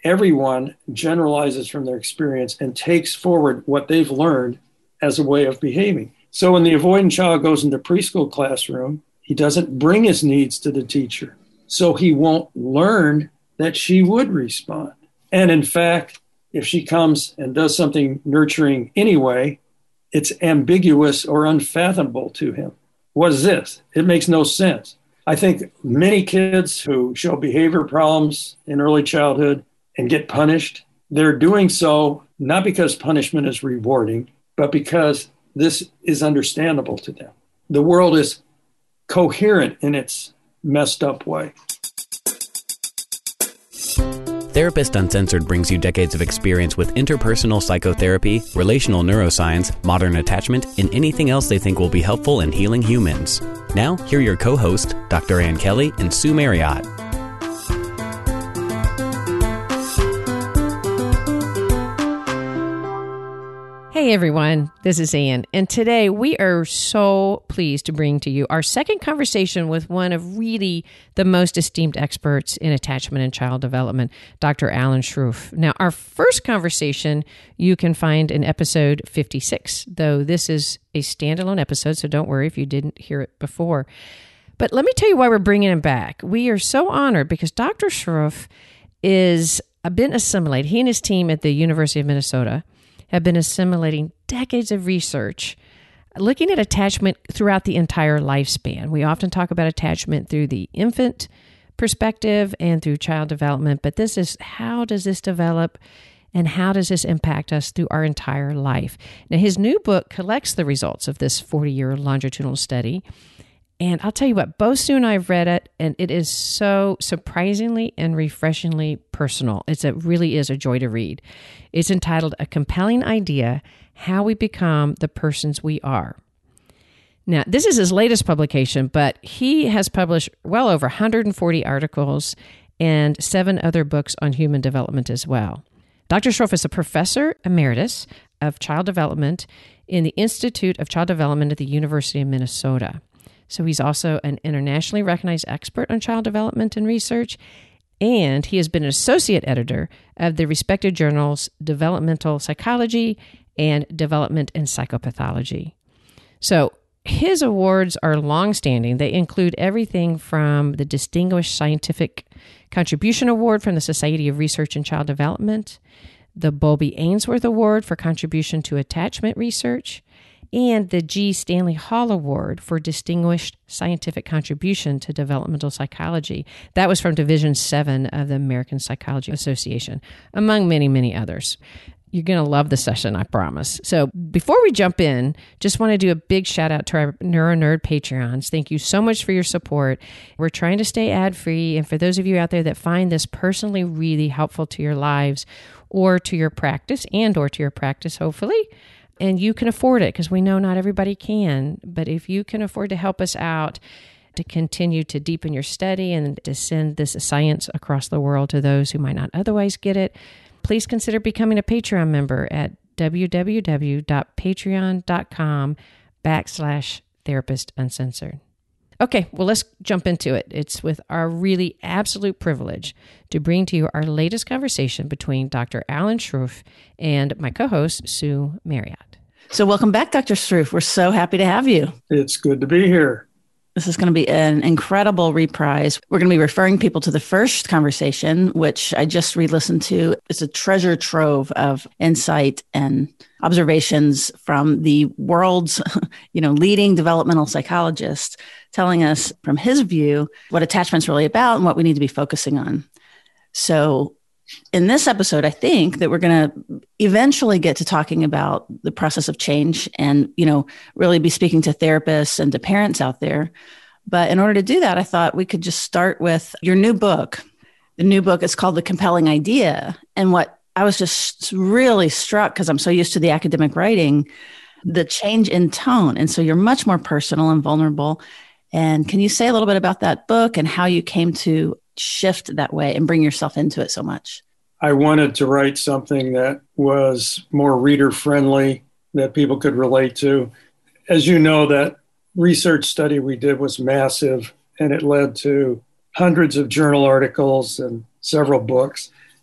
everyone generalizes from their experience and takes forward what they've learned as a way of behaving. So when the avoidant child goes into preschool classroom, he doesn't bring his needs to the teacher. So he won't learn that she would respond. And in fact, if she comes and does something nurturing anyway, it's ambiguous or unfathomable to him. What is this? It makes no sense. I think many kids who show behavior problems in early childhood and get punished, they're doing so not because punishment is rewarding, but because this is understandable to them. The world is coherent in its messed up way. Therapist Uncensored brings you decades of experience with interpersonal psychotherapy, relational neuroscience, modern attachment, and anything else they think will be helpful in healing humans. Now, here are your co-hosts, Dr. Ann Kelly and Sue Marriott. Hey everyone, this is Ann, and today we are so pleased to bring to you our second conversation with one of really the most esteemed experts in attachment and child development, Dr. Alan Sroufe. Now, our first conversation you can find in episode 56, though this is a standalone episode, so don't worry if you didn't hear it before. But let me tell you why we're bringing him back. We are so honored because Dr. Sroufe is been assimilated. He and his team at the University of Minnesota have been assimilating decades of research looking at attachment throughout the entire lifespan. We often talk about attachment through the infant perspective and through child development, but this is how does this develop and how does this impact us through our entire life? Now, his new book collects the results of this 40-year longitudinal study. And I'll tell you what, both Sue and I have read it, and it is so surprisingly and refreshingly personal. It really is a joy to read. It's entitled A Compelling Idea, How We Become the Persons We Are. Now, this is his latest publication, but he has published well over 140 articles and 7 other books on human development as well. Dr. Sroufe is a professor emeritus of child development in the Institute of Child Development at the University of Minnesota. So he's also an internationally recognized expert on child development and research, and he has been an associate editor of the respected journals Developmental Psychology and Development and Psychopathology. So his awards are longstanding. They include everything from the Distinguished Scientific Contribution Award from the Society of Research in Child Development, the Bowlby Ainsworth Award for Contribution to Attachment Research, and the G. Stanley Hall Award for Distinguished Scientific Contribution to Developmental Psychology. That was from Division 7 of the American Psychology Association, among many, many others. You're going to love the session, I promise. So before we jump in, just want to do a big shout out to our NeuroNerd Patreons. Thank you so much for your support. We're trying to stay ad-free, and for those of you out there that find this personally really helpful to your lives or to your practice hopefully, and you can afford it because we know not everybody can. But if you can afford to help us out to continue to deepen your study and to send this science across the world to those who might not otherwise get it, please consider becoming a Patreon member at www.patreon.com/therapist-uncensored. Okay, well, let's jump into it. It's with our really absolute privilege to bring to you our latest conversation between Dr. Alan Sroufe and my co-host, Sue Marriott. So welcome back, Dr. Sroufe. We're so happy to have you. It's good to be here. This is going to be an incredible reprise. We're going to be referring people to the first conversation, which I just re-listened to. It's a treasure trove of insight and observations from the world's, leading developmental psychologist, telling us from his view what attachment's really about and what we need to be focusing on. So in this episode, I think that we're going to eventually get to talking about the process of change and, really be speaking to therapists and to parents out there. But in order to do that, I thought we could just start with your new book. The new book is called The Compelling Idea. And what I was just really struck, because I'm so used to the academic writing, the change in tone. And so you're much more personal and vulnerable. And can you say a little bit about that book and how you came to shift that way and bring yourself into it so much? I wanted to write something that was more reader-friendly, that people could relate to. As you know, that research study we did was massive, and it led to hundreds of journal articles and several books.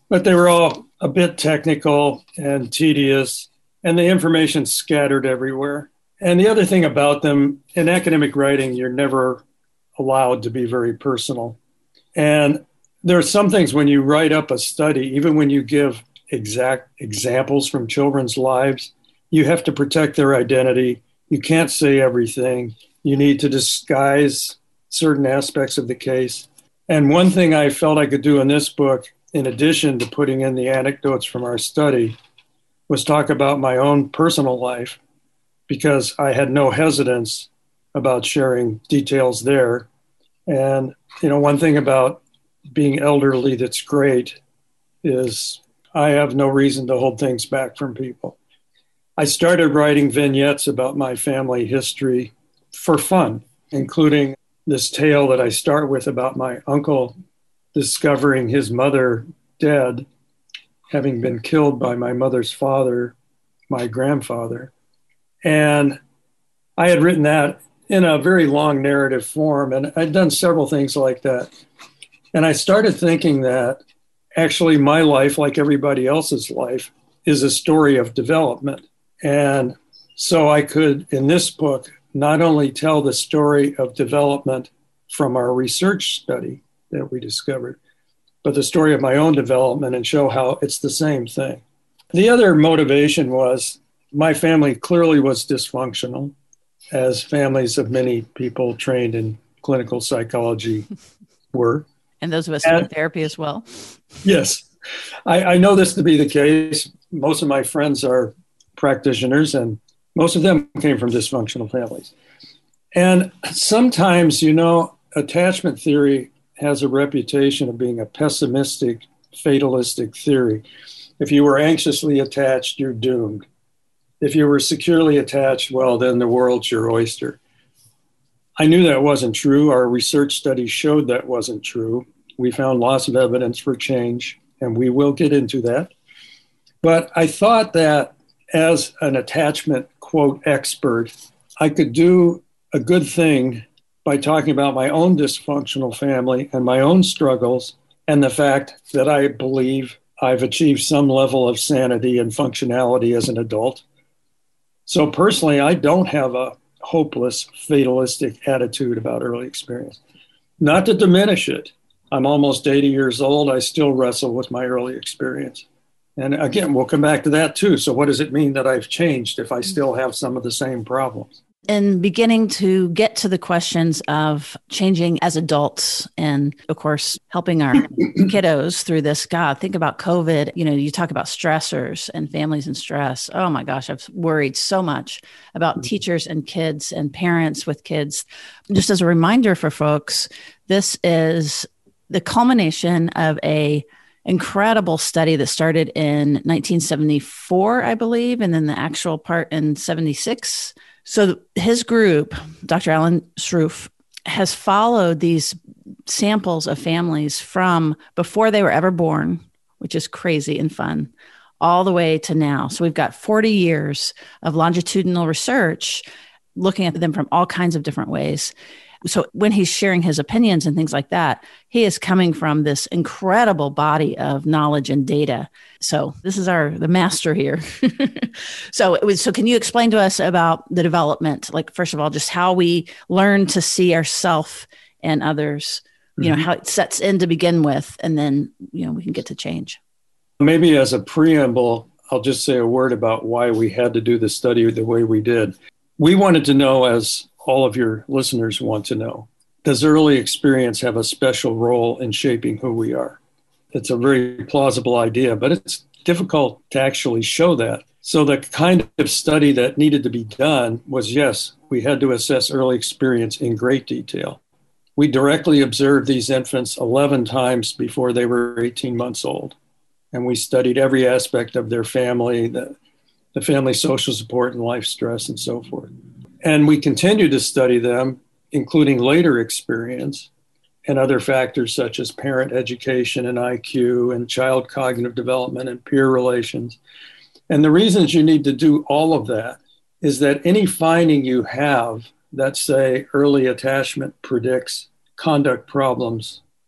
but they were all a bit technical and tedious, and the information scattered everywhere. And the other thing about them, in academic writing, you're never allowed to be very personal. And there are some things when you write up a study, even when you give exact examples from children's lives, you have to protect their identity. You can't say everything. You need to disguise certain aspects of the case. And one thing I felt I could do in this book, in addition to putting in the anecdotes from our study, was talk about my own personal life, because I had no hesitance about sharing details there. And, one thing about being elderly that's great is I have no reason to hold things back from people. I started writing vignettes about my family history for fun, including this tale that I start with about my uncle discovering his mother dead, having been killed by my mother's father, my grandfather. And I had written that in a very long narrative form, and I'd done several things like that. And I started thinking that actually my life, like everybody else's life, is a story of development. And so I could, in this book, not only tell the story of development from our research study that we discovered, but the story of my own development and show how it's the same thing. The other motivation was my family clearly was dysfunctional, as families of many people trained in clinical psychology were. And those of us in therapy as well. Yes. I know this to be the case. Most of my friends are practitioners, and most of them came from dysfunctional families. And sometimes, attachment theory has a reputation of being a pessimistic, fatalistic theory. If you were anxiously attached, you're doomed. If you were securely attached, well, then the world's your oyster. I knew that wasn't true. Our research studies showed that wasn't true. We found lots of evidence for change, and we will get into that. But I thought that as an attachment, quote, expert, I could do a good thing by talking about my own dysfunctional family and my own struggles, and the fact that I believe I've achieved some level of sanity and functionality as an adult. So personally, I don't have a hopeless, fatalistic attitude about early experience. Not to diminish it. I'm almost 80 years old. I still wrestle with my early experience. And again, we'll come back to that too. So what does it mean that I've changed if I still have some of the same problems? In beginning to get to the questions of changing as adults and, of course, helping our kiddos through this, God, think about COVID. You talk about stressors and families and stress. Oh my gosh, I've worried so much about teachers and kids and parents with kids. Just as a reminder for folks, this is the culmination of a incredible study that started in 1974, I believe, and then the actual part in 76. So his group, Dr. Alan Sroufe, has followed these samples of families from before they were ever born, which is crazy and fun, all the way to now. So we've got 40 years of longitudinal research looking at them from all kinds of different ways. So when he's sharing his opinions and things like that, he is coming from this incredible body of knowledge and data. So this is the master here. So can you explain to us about the development? Like, first of all, just how we learn to see ourselves and others, how it sets in to begin with, and then, we can get to change. Maybe as a preamble, I'll just say a word about why we had to do the study the way we did. We wanted to know, as all of your listeners want to know, does early experience have a special role in shaping who we are? It's a very plausible idea, but it's difficult to actually show that. So the kind of study that needed to be done was, yes, we had to assess early experience in great detail. We directly observed these infants 11 times before they were 18 months old. And we studied every aspect of their family, the family social support and life stress and so forth. And we continue to study them, including later experience and other factors such as parent education and IQ and child cognitive development and peer relations. And the reasons you need to do all of that is that any finding you have that, say, early attachment predicts conduct problems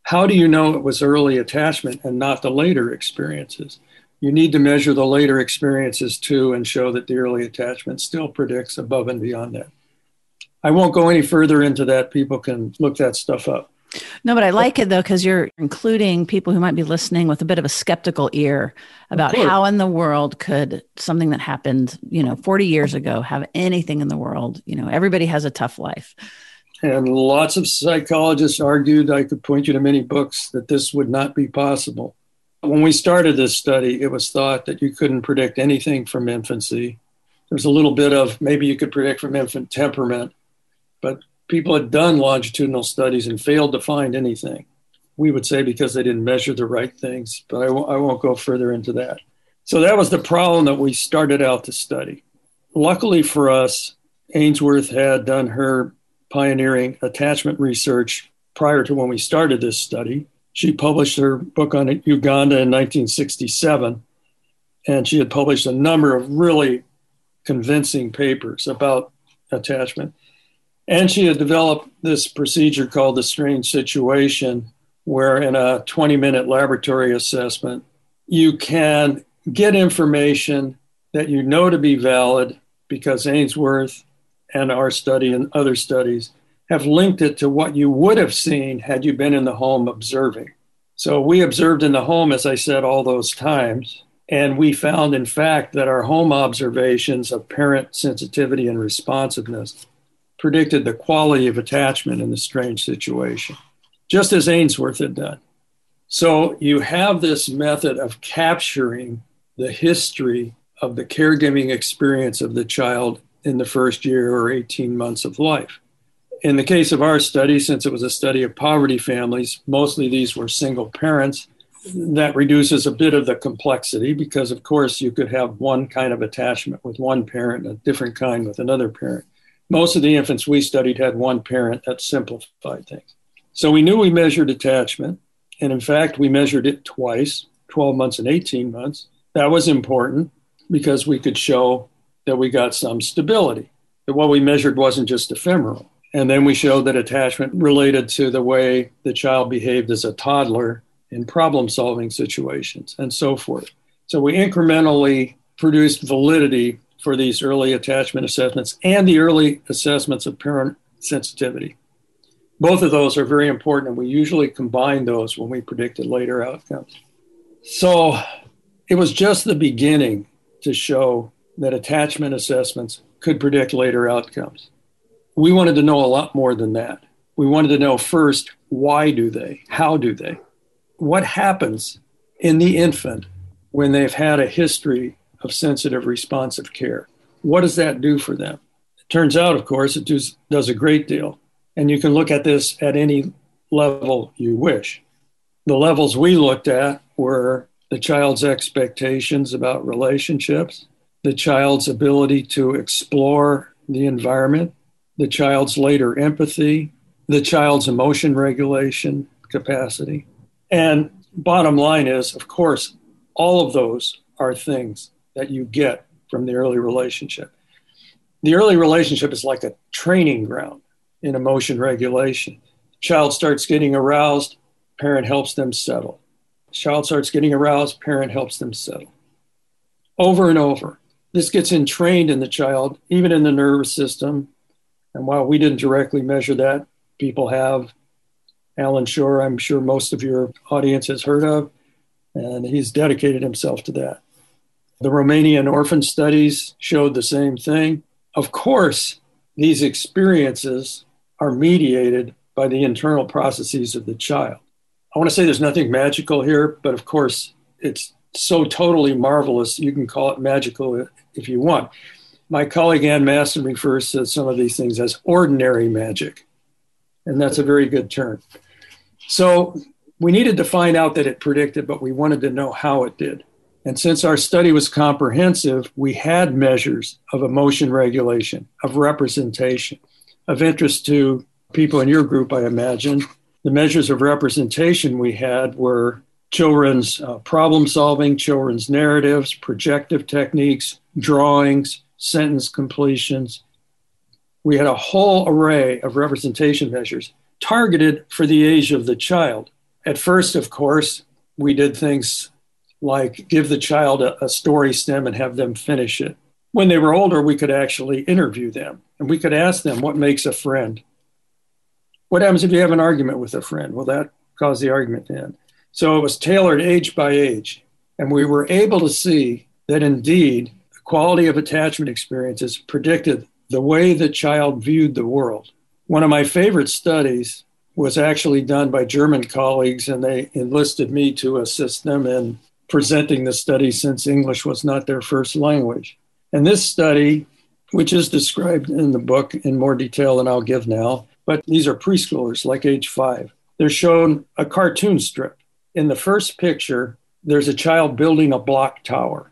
How do you know it was early attachment and not the later experiences? You need to measure the later experiences too and show that the early attachment still predicts above and beyond that. I won't go any further into that. People can look that stuff up. No, but I like it though, because you're including people who might be listening with a bit of a skeptical ear about how in the world could something that happened, 40 years ago have anything in the world. Everybody has a tough life. And lots of psychologists argued, I could point you to many books, that this would not be possible. When we started this study, it was thought that you couldn't predict anything from infancy. There was a little bit of maybe you could predict from infant temperament, but people had done longitudinal studies and failed to find anything. We would say because they didn't measure the right things, but I won't go further into that. So that was the problem that we started out to study. Luckily for us, Ainsworth had done her pioneering attachment research prior to when we started this study. She published her book on Uganda in 1967, and she had published a number of really convincing papers about attachment. And she had developed this procedure called the strange situation, where in a 20-minute laboratory assessment, you can get information that you know to be valid because Ainsworth and our study and other studies have linked it to what you would have seen had you been in the home observing. So we observed in the home, as I said, all those times. And we found, in fact, that our home observations of parent sensitivity and responsiveness predicted the quality of attachment in the strange situation, just as Ainsworth had done. So you have this method of capturing the history of the caregiving experience of the child in the first year or 18 months of life. In the case of our study, since it was a study of poverty families, mostly these were single parents, that reduces a bit of the complexity because, of course, you could have one kind of attachment with one parent and a different kind with another parent. Most of the infants we studied had one parent. That simplified things. So we knew we measured attachment. And in fact, we measured it twice, 12 months and 18 months. That was important because we could show that we got some stability, that what we measured wasn't just ephemeral. And then we showed that attachment related to the way the child behaved as a toddler in problem-solving situations and so forth. So we incrementally produced validity for these early attachment assessments and the early assessments of parent sensitivity. Both of those are very important, and we usually combine those when we predicted later outcomes. So it was just the beginning to show that attachment assessments could predict later outcomes. We wanted to know a lot more than that. We wanted to know first, why do they? How do they? What happens in the infant when they've had a history of sensitive responsive care? What does that do for them? It turns out, of course, it does a great deal. And you can look at this at any level you wish. The levels we looked at were the child's expectations about relationships, the child's ability to explore the environment, the child's later empathy, the child's emotion regulation capacity. And bottom line is, of course, all of those are things that you get from the early relationship. The early relationship is like a training ground in emotion regulation. Child starts getting aroused, parent helps them settle. Child starts getting aroused, parent helps them settle. Over and over. This gets entrained in the child, even in the nervous system. And while we didn't directly measure that, people have. Alan Shore, I'm sure most of your audience has heard of, and he's dedicated himself to that. The Romanian orphan studies showed the same thing. Of course, these experiences are mediated by the internal processes of the child. I want to say there's nothing magical here, but of course, it's so totally marvelous, you can call it magical if you want. My colleague Ann Maston refers to some of these things as ordinary magic, and that's a very good term. So we needed to find out that it predicted, but we wanted to know how it did. And since our study was comprehensive, we had measures of emotion regulation, of representation, of interest to people in your group, I imagine. The measures of representation we had were children's problem solving, children's narratives, projective techniques, drawings, sentence completions. We had a whole array of representation measures targeted for the age of the child. At first, of course, we did things like give the child a story stem and have them finish it. When they were older, we could actually interview them and we could ask them what makes a friend. What happens if you have an argument with a friend? Will that cause the argument to end? So it was tailored age by age. And we were able to see that indeed, the quality of attachment experiences predicted the way the child viewed the world. One of my favorite studies was actually done by German colleagues, and they enlisted me to assist them in presenting the study since English was not their first language. And this study, which is described in the book in more detail than I'll give now, but these are preschoolers like age 5. They're shown a cartoon strip. In the first picture, there's a child building a block tower.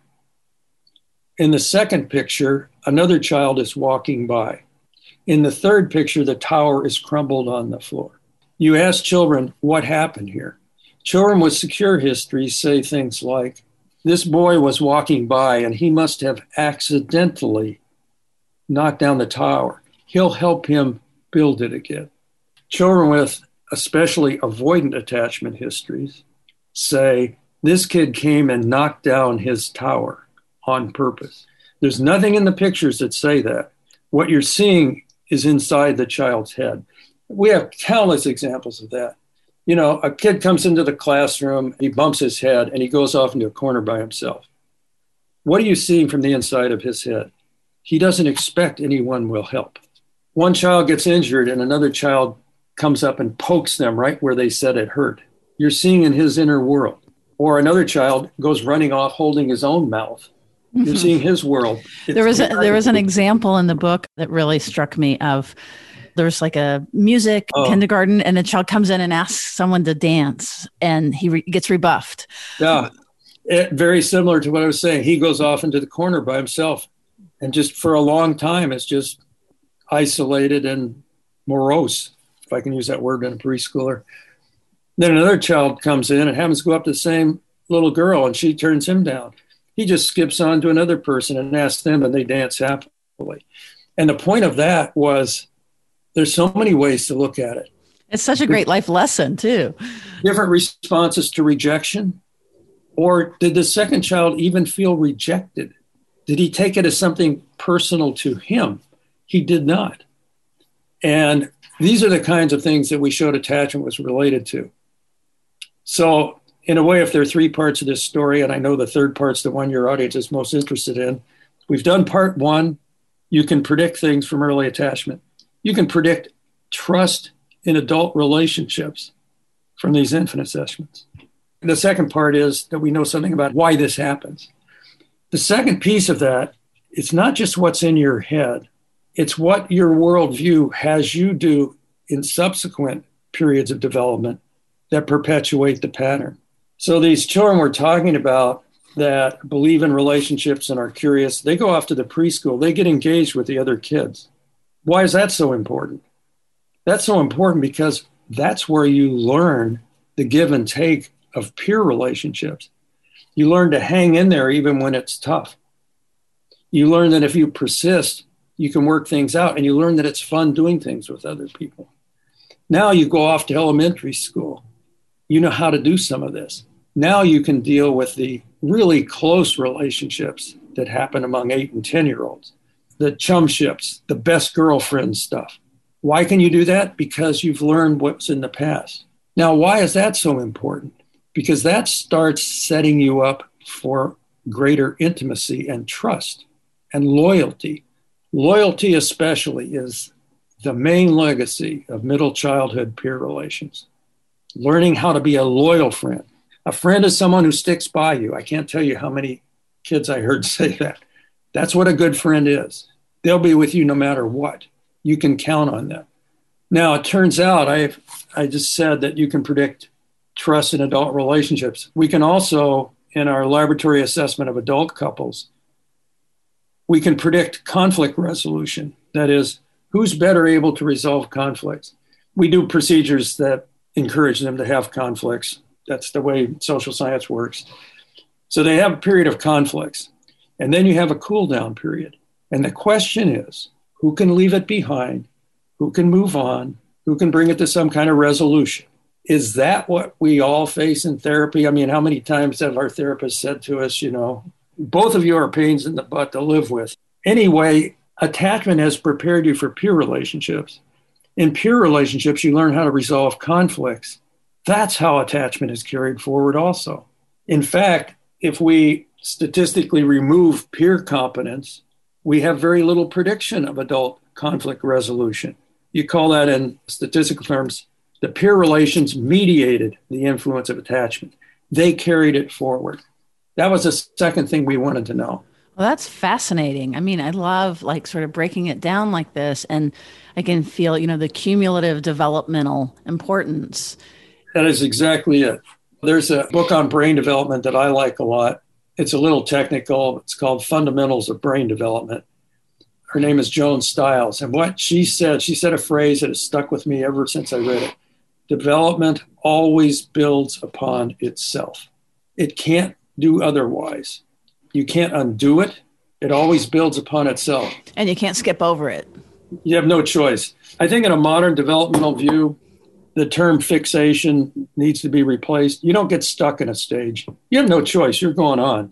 In the second picture, another child is walking by. In the third picture, the tower is crumbled on the floor. You ask children, what happened here? Children with secure histories say things like, this boy was walking by and he must have accidentally knocked down the tower. He'll help him build it again. Children with especially avoidant attachment histories say, this kid came and knocked down his tower on purpose. There's nothing in the pictures that say that. What you're seeing is inside the child's head. We have countless examples of that. You know, a kid comes into the classroom, he bumps his head, and he goes off into a corner by himself. What are you seeing from the inside of his head? He doesn't expect anyone will help. One child gets injured, and another child comes up and pokes them right where they said it hurt. You're seeing in his inner world. Or another child goes running off holding his own mouth. You're seeing his world. There was an example in the book that really struck me of, there's like a music kindergarten, and the child comes in and asks someone to dance, and he gets rebuffed. Yeah, very similar to what I was saying. He goes off into the corner by himself, and just for a long time, it's just isolated and morose, if I can use that word in a preschooler. Then another child comes in and happens to go up to the same little girl, and she turns him down. He just skips on to another person and asks them, and they dance happily. And the point of that was, there's so many ways to look at it. It's such a great life lesson, too. Different responses to rejection. Or did the second child even feel rejected? Did he take it as something personal to him? He did not. And these are the kinds of things that we showed attachment was related to. So in a way, if there are 3 parts of this story, and I know the third part's the one your audience is most interested in, we've done part 1. You can predict things from early attachment. You can predict trust in adult relationships from these infant assessments. The second part is that we know something about why this happens. The second piece of that, it's not just what's in your head, it's what your worldview has you do in subsequent periods of development that perpetuate the pattern. So these children we're talking about that believe in relationships and are curious, they go off to the preschool, they get engaged with the other kids. Why is that so important? That's so important because that's where you learn the give and take of peer relationships. You learn to hang in there even when it's tough. You learn that if you persist, you can work things out, and you learn that it's fun doing things with other people. Now you go off to elementary school. You know how to do some of this. Now you can deal with the really close relationships that happen among 8 and 10-year-olds, the chumships, the best girlfriend stuff. Why can you do that? Because you've learned what's in the past. Now, why is that so important? Because that starts setting you up for greater intimacy and trust and loyalty. Loyalty especially is the main legacy of middle childhood peer relations. Learning how to be a loyal friend. A friend is someone who sticks by you. I can't tell you how many kids I heard say that. That's what a good friend is. They'll be with you no matter what. You can count on them. Now, it turns out, I just said that you can predict trust in adult relationships. We can also, in our laboratory assessment of adult couples, we can predict conflict resolution. That is, who's better able to resolve conflicts? We do procedures that encourage them to have conflicts. That's the way social science works. So they have a period of conflicts, and then you have a cool down period. And the question is, who can leave it behind? Who can move on? Who can bring it to some kind of resolution? Is that what we all face in therapy? I mean, how many times have our therapists said to us, both of you are pains in the butt to live with? Anyway, attachment has prepared you for peer relationships. In peer relationships, you learn how to resolve conflicts. That's how attachment is carried forward also. In fact, if we statistically remove peer competence, we have very little prediction of adult conflict resolution. You call that in statistical terms, the peer relations mediated the influence of attachment. They carried it forward. That was the second thing we wanted to know. Well, that's fascinating. I mean, I love sort of breaking it down like this, and I can feel, the cumulative developmental importance. That is exactly it. There's a book on brain development that I like a lot. It's a little technical. It's called Fundamentals of Brain Development. Her name is Joan Stiles. And what she said a phrase that has stuck with me ever since I read it. Development always builds upon itself. It can't do otherwise. You can't undo it. It always builds upon itself. And you can't skip over it. You have no choice. I think in a modern developmental view, the term fixation needs to be replaced. You don't get stuck in a stage. You have no choice. You're going on.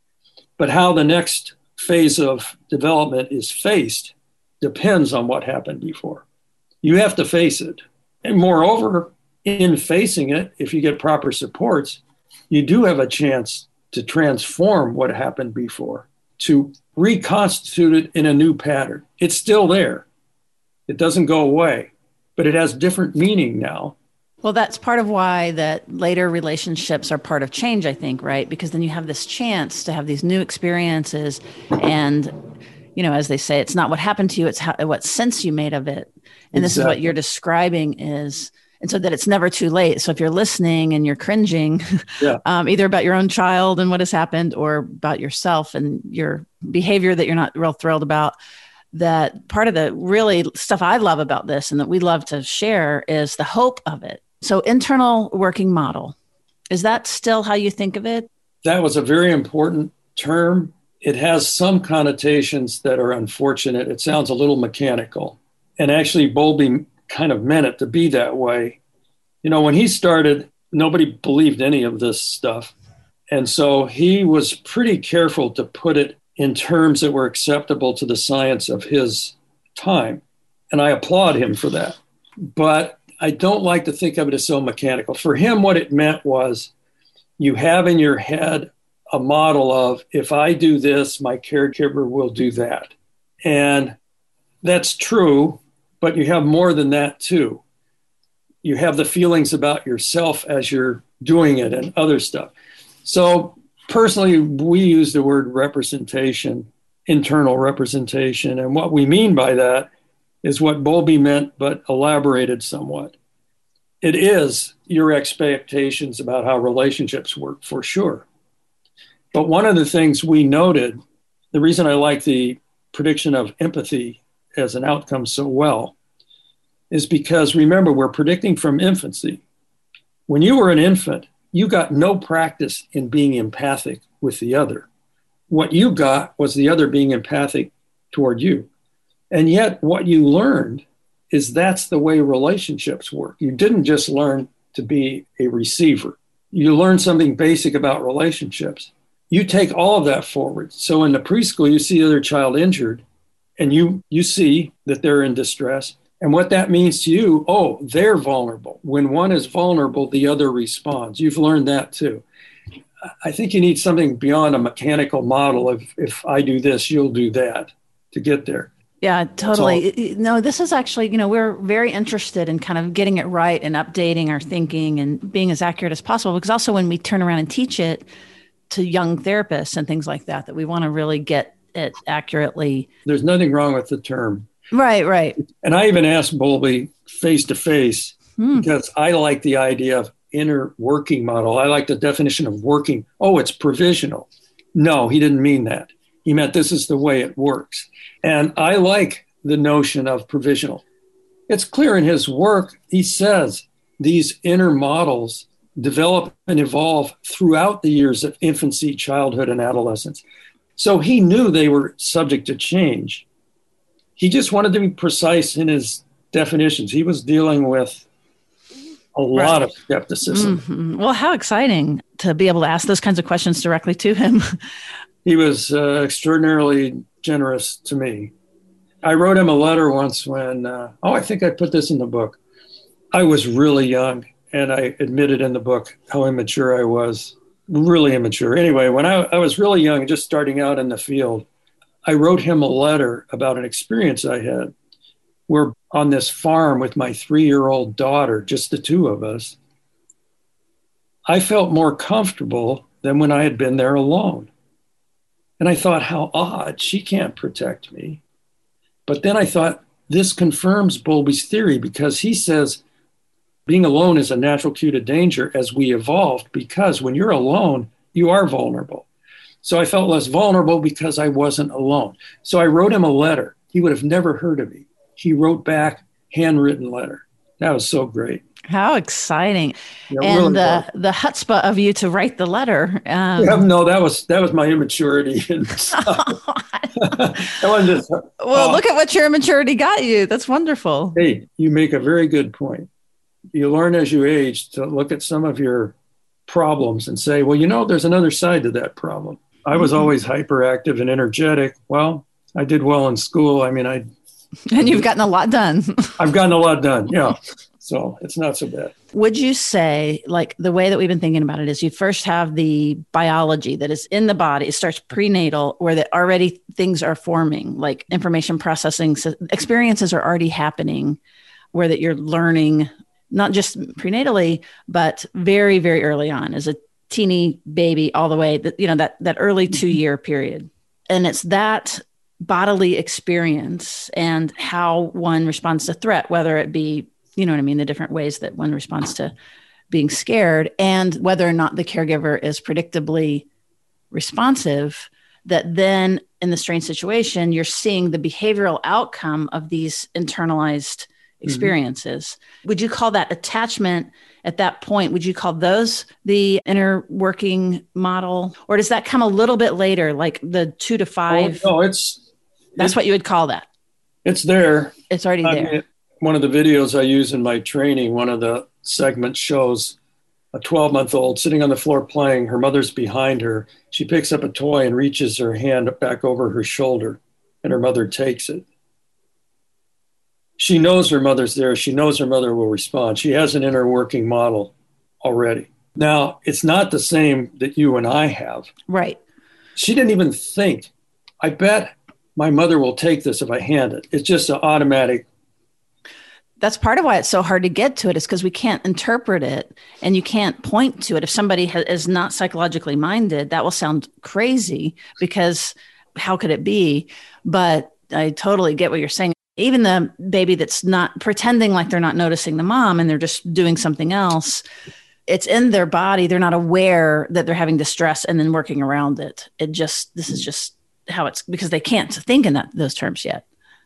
But how the next phase of development is faced depends on what happened before. You have to face it. And moreover, in facing it, if you get proper supports, you do have a chance to transform what happened before, to reconstitute it in a new pattern. It's still there. It doesn't go away, but it has different meaning now. Well, that's part of why that later relationships are part of change, I think, right? Because then you have this chance to have these new experiences. And, as they say, it's not what happened to you, it's what sense you made of it. And This is what you're describing is, and so that it's never too late. So if you're listening and you're cringing, either about your own child and what has happened or about yourself and your behavior that you're not real thrilled about, that part of the really stuff I love about this and that we love to share is the hope of it. So internal working model, is that still how you think of it? That was a very important term. It has some connotations that are unfortunate. It sounds a little mechanical. And actually, Bowlby kind of meant it to be that way. When he started, nobody believed any of this stuff. And so he was pretty careful to put it in terms that were acceptable to the science of his time. And I applaud him for that. But I don't like to think of it as so mechanical. For him, what it meant was you have in your head a model of, if I do this, my caregiver will do that. And that's true, but you have more than that too. You have the feelings about yourself as you're doing it and other stuff. So personally, we use the word representation, internal representation. And what we mean by that is what Bowlby meant, but elaborated somewhat. It is your expectations about how relationships work, for sure. But one of the things we noted, the reason I like the prediction of empathy as an outcome so well, is because, remember, we're predicting from infancy. When you were an infant, you got no practice in being empathic with the other. What you got was the other being empathic toward you. And yet what you learned is that's the way relationships work. You didn't just learn to be a receiver. You learned something basic about relationships. You take all of that forward. So in the preschool, you see the other child injured, and you see that they're in distress. And what that means to you, they're vulnerable. When one is vulnerable, the other responds. You've learned that too. I think you need something beyond a mechanical model of, if I do this, you'll do that, to get there. Yeah, totally. No, this is actually, we're very interested in kind of getting it right and updating our thinking and being as accurate as possible. Because also when we turn around and teach it to young therapists and things like that, we want to really get it accurately. There's nothing wrong with the term. Right. And I even asked Bowlby face to face because I like the idea of inner working model. I like the definition of working. It's provisional. No, he didn't mean that. He meant this is the way it works. And I like the notion of provisional. It's clear in his work, he says these inner models develop and evolve throughout the years of infancy, childhood, and adolescence. So he knew they were subject to change. He just wanted to be precise in his definitions. He was dealing with a lot of skepticism. Mm-hmm. Well, how exciting to be able to ask those kinds of questions directly to him. He was extraordinarily generous to me. I wrote him a letter once when, I think I put this in the book. I was really young, and I admitted in the book how immature I was, really immature. Anyway, when I was really young, just starting out in the field, I wrote him a letter about an experience I had. We're on this farm with my 3-year-old daughter, just the two of us. I felt more comfortable than when I had been there alone. And I thought, how odd, she can't protect me. But then I thought, this confirms Bowlby's theory, because he says being alone is a natural cue to danger as we evolved, because when you're alone, you are vulnerable. So I felt less vulnerable because I wasn't alone. So I wrote him a letter. He would have never heard of me. He wrote back, handwritten letter. That was so great. How exciting. Yeah, and really the chutzpah of you to write the letter. No, that was my immaturity. And Look at what your immaturity got you. That's wonderful. Hey, you make a very good point. You learn as you age to look at some of your problems and say, well, there's another side to that problem. I was always hyperactive and energetic. Well, I did well in school. And you've gotten a lot done. I've gotten a lot done. Yeah. So it's not so bad. Would you say, like, the way that we've been thinking about it is you first have the biology that is in the body. It starts prenatal, where that already things are forming, like information processing. So experiences are already happening, where that you're learning, not just prenatally, but very, very early on as a teeny baby, all the way that early 2-year period. And it's that bodily experience and how one responds to threat, whether it be, the different ways that one responds to being scared, and whether or not the caregiver is predictably responsive, that then in the strange situation, you're seeing the behavioral outcome of these internalized experiences. Mm-hmm. Would you call that attachment at that point? Would you call those the inner working model? Or does that come a little bit later, like the 2 to 5? No, that's what you would call that. It's there. It's already there. One of the videos I use in my training, one of the segments shows a 12-month-old sitting on the floor playing. Her mother's behind her. She picks up a toy and reaches her hand back over her shoulder, and her mother takes it. She knows her mother's there. She knows her mother will respond. She has an inner working model already. Now, it's not the same that you and I have. Right. She didn't even think, I bet my mother will take this if I hand it. It's just an automatic. That's part of why it's so hard to get to it, is because we can't interpret it and you can't point to it. If somebody is not psychologically minded, that will sound crazy, because how could it be? But I totally get what you're saying. Even the baby that's not pretending like they're not noticing the mom and they're just doing something else, it's in their body. They're not aware that they're having distress and then working around it. This is just how it's, because they can't think in those terms yet.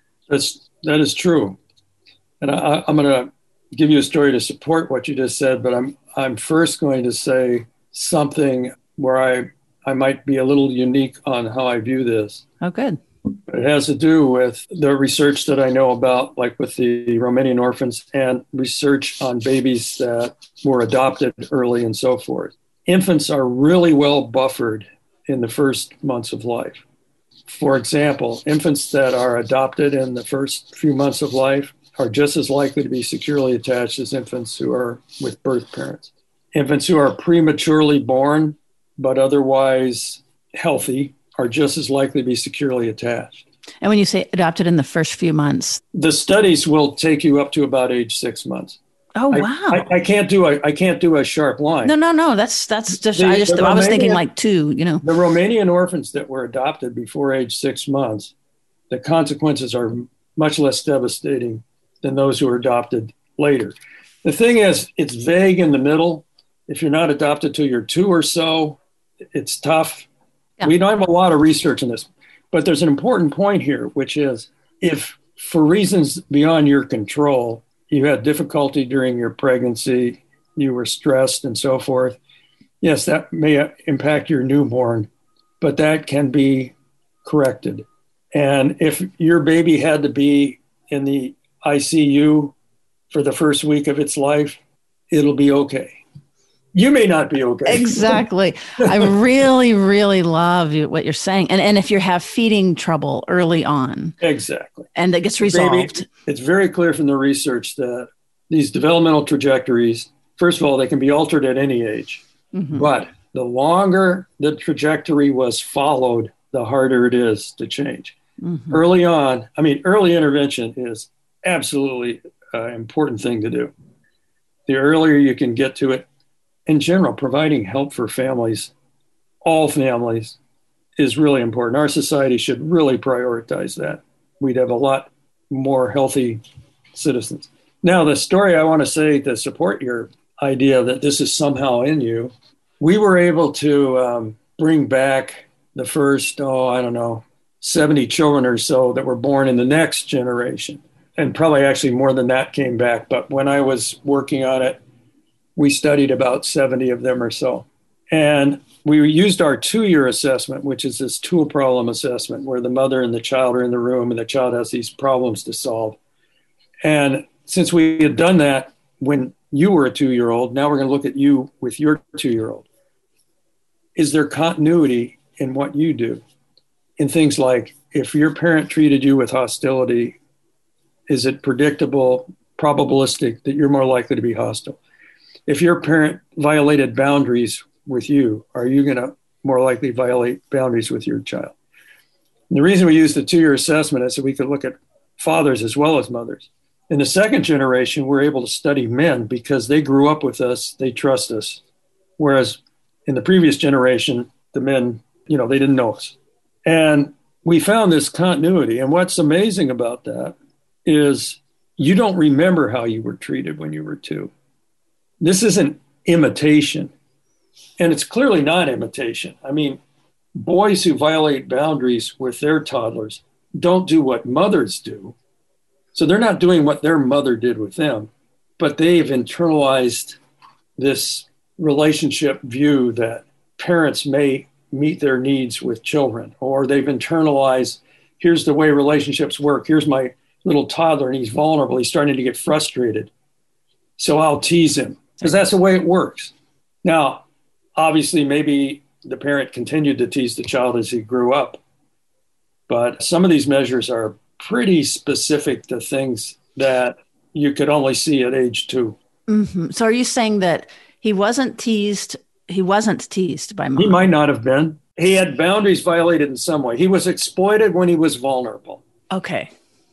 That is true. And I'm going to give you a story to support what you just said, but I'm first going to say something where I might be a little unique on how I view this. Oh, good. It has to do with the research that I know about, like with the Romanian orphans, and research on babies that were adopted early and so forth. Infants are really well buffered in the first months of life. For example, infants that are adopted in the first few months of life are just as likely to be securely attached as infants who are with birth parents. Infants who are prematurely born but otherwise healthy are just as likely to be securely attached. And when you say adopted in the first few months? The studies will take you up to about age 6 months. Oh, wow. I can't do a sharp line. No. That's just, I was thinking like 2, The Romanian orphans that were adopted before age 6 months, the consequences are much less devastating than those who are adopted later. The thing is, it's vague in the middle. If you're not adopted till you're 2 or so, it's tough. Yeah. We don't have a lot of research on this, but there's an important point here, which is if for reasons beyond your control, you had difficulty during your pregnancy, you were stressed and so forth, yes, that may impact your newborn, but that can be corrected. And if your baby had to be in the ICU for the first week of its life, it'll be okay. You may not be okay. Exactly. I really, really love what you're saying. And if you have feeding trouble early on. Exactly. And that gets resolved. Baby, it's very clear from the research that these developmental trajectories, first of all, they can be altered at any age. Mm-hmm. But the longer the trajectory was followed, the harder it is to change. Mm-hmm. Early on, early intervention is absolutely an important thing to do. The earlier you can get to it, in general, providing help for families, all families, is really important. Our society should really prioritize that. We'd have a lot more healthy citizens. Now, the story I want to say to support your idea that this is somehow in you, we were able to bring back the first, 70 children or so that were born in the next generation. And probably actually more than that came back. But when I was working on it, we studied about 70 of them or so. And we used our 2-year assessment, which is this tool problem assessment, where the mother and the child are in the room and the child has these problems to solve. And since we had done that when you were a 2-year-old, now we're going to look at you with your 2-year-old. Is there continuity in what you do? In things like, if your parent treated you with hostility, is it predictable, probabilistic that you're more likely to be hostile? If your parent violated boundaries with you, are you going to more likely violate boundaries with your child? And the reason we used the 2-year assessment is so we could look at fathers as well as mothers. In the second generation, we're able to study men because they grew up with us, they trust us. Whereas in the previous generation, the men, they didn't know us. And we found this continuity. And what's amazing about that is you don't remember how you were treated when you were 2. This isn't imitation, and it's clearly not imitation. Boys who violate boundaries with their toddlers don't do what mothers do. So they're not doing what their mother did with them, but they've internalized this relationship view that parents may meet their needs with children, or they've internalized, here's the way relationships work. Here's my little toddler, and he's vulnerable. He's starting to get frustrated. So I'll tease him. Because that's the way it works. Now, obviously, maybe the parent continued to tease the child as he grew up. But some of these measures are pretty specific to things that you could only see at age 2. Mm-hmm. So are you saying that he wasn't teased? He wasn't teased by mom? He might not have been. He had boundaries violated in some way. He was exploited when he was vulnerable. Okay.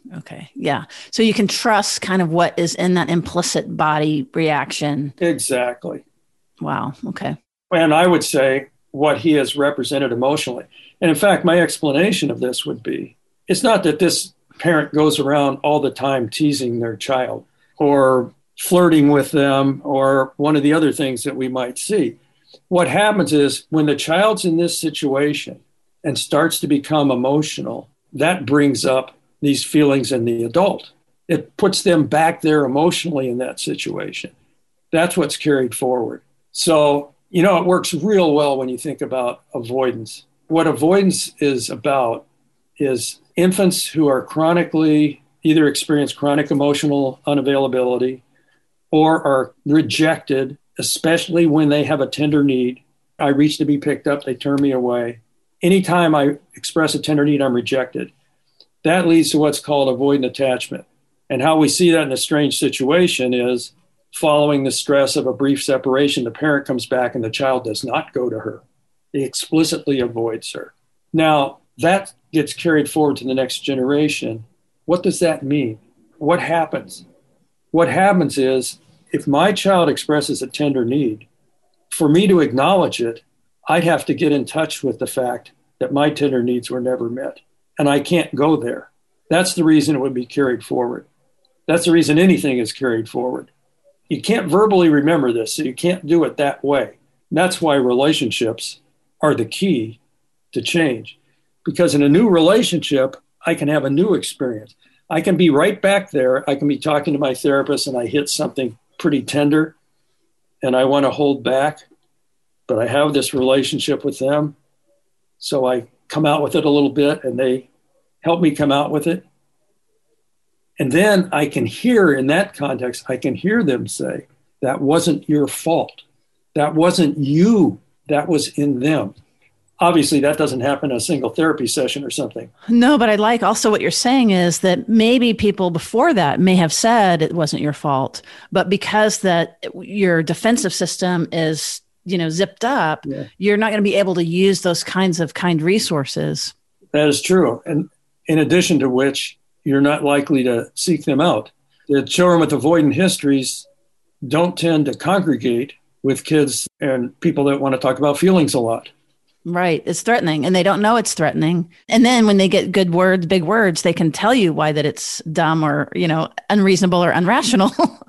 Yeah. So you can trust kind of what is in that implicit body reaction. Exactly. Wow. Okay. And I would say what he has represented emotionally. And in fact, my explanation of this would be, it's not that this parent goes around all the time teasing their child or flirting with them or one of the other things that we might see. What happens is when the child's in this situation and starts to become emotional, that brings up these feelings in the adult. It puts them back there emotionally in that situation. That's what's carried forward. So, it works real well when you think about avoidance. What avoidance is about is infants who are chronically either experience chronic emotional unavailability or are rejected, especially when they have a tender need. I reach to be picked up, they turn me away. Anytime I express a tender need, I'm rejected. That leads to what's called avoidant attachment. And how we see that in a strange situation is following the stress of a brief separation, the parent comes back and the child does not go to her. He explicitly avoids her. Now, that gets carried forward to the next generation. What does that mean? What happens? What happens is if my child expresses a tender need, for me to acknowledge it, I'd have to get in touch with the fact that my tender needs were never met. And I can't go there. That's the reason it would be carried forward. That's the reason anything is carried forward. You can't verbally remember this, so you can't do it that way. And that's why relationships are the key to change. Because in a new relationship, I can have a new experience. I can be right back there. I can be talking to my therapist and I hit something pretty tender and I want to hold back, but I have this relationship with them. So I come out with it a little bit and they help me come out with it. And then I can hear in that context, I can hear them say, That wasn't your fault. That wasn't you. That was in them. Obviously, that doesn't happen in a single therapy session or something. No, but I like also what you're saying is that maybe people before that may have said it wasn't your fault, but because that your defensive system is, zipped up, you're not going to be able to use those kinds of kind resources. That is true. And in addition to which, you're not likely to seek them out. The children with avoidant histories don't tend to congregate with kids and people that want to talk about feelings a lot. Right. It's threatening and they don't know it's threatening. And then when they get good words, big words, they can tell you why that it's dumb or, unreasonable or unrational,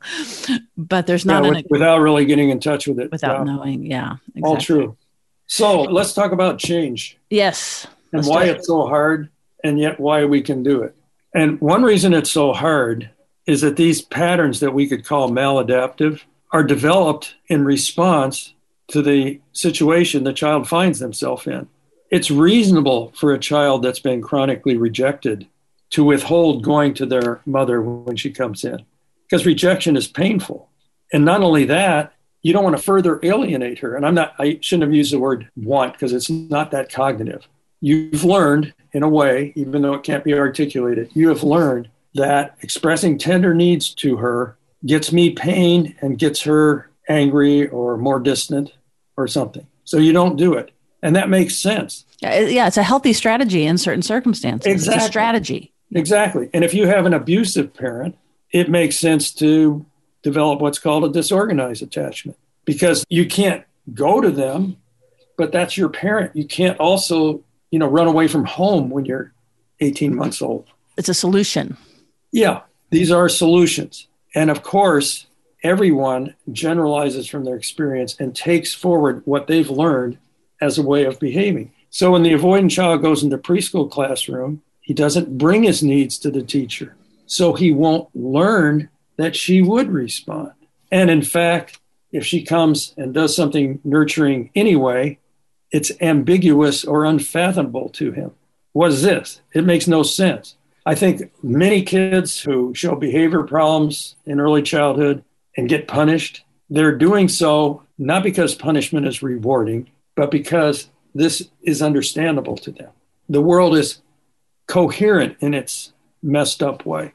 but there's not without really getting in touch with it. Without knowing. Yeah. Exactly. All true. So let's talk about change. Yes. And why it's so hard and yet why we can do it. And one reason it's so hard is that these patterns that we could call maladaptive are developed in response to the situation the child finds themselves in. It's reasonable for a child that's been chronically rejected to withhold going to their mother when she comes in, because rejection is painful. And not only that, you don't want to further alienate her. And I shouldn't have used the word want because it's not that cognitive. You've learned, in a way, even though it can't be articulated, you have learned that expressing tender needs to her gets me pain and gets her angry or more distant or something. So you don't do it. And that makes sense. Yeah, it's a healthy strategy in certain circumstances. Exactly. It's a strategy. Exactly. And if you have an abusive parent, it makes sense to develop what's called a disorganized attachment, because you can't go to them, but that's your parent. You can't also, run away from home when you're 18 months old. It's a solution. Yeah, these are solutions. And of course, everyone generalizes from their experience and takes forward what they've learned as a way of behaving. So when the avoidant child goes into preschool classroom, he doesn't bring his needs to the teacher. So he won't learn that she would respond. And in fact, if she comes and does something nurturing anyway, it's ambiguous or unfathomable to him. What is this? It makes no sense. I think many kids who show behavior problems in early childhood and get punished, they're doing so not because punishment is rewarding, but because this is understandable to them. The world is coherent in its messed up way.